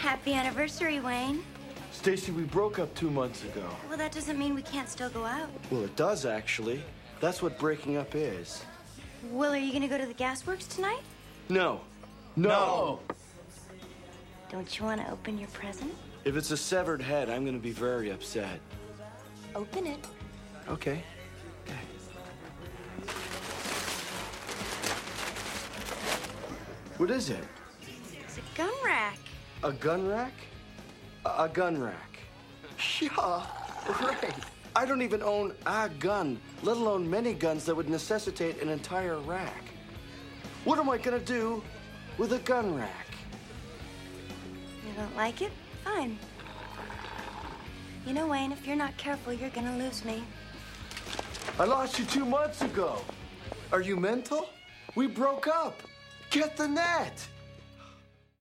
Happy anniversary, Wayne. Stacy, we broke up 2 months ago. Well, that doesn't mean we can't still go out. Well, it does, actually. That's what breaking up is. Will, are you gonna go to the gasworks tonight? No. No! Don't you want to open your present? If it's a severed head, I'm gonna be very upset. Open it. Okay. What is it? It's a gun rack. A gun rack? A gun rack. Yeah, right. I don't even own a gun, let alone many guns that would necessitate an entire rack. What am I gonna do with a gun rack? You don't like it? Fine. You know, Wayne, if you're not careful, you're gonna lose me. I lost you 2 months ago. Are you mental? We broke up. Get the net.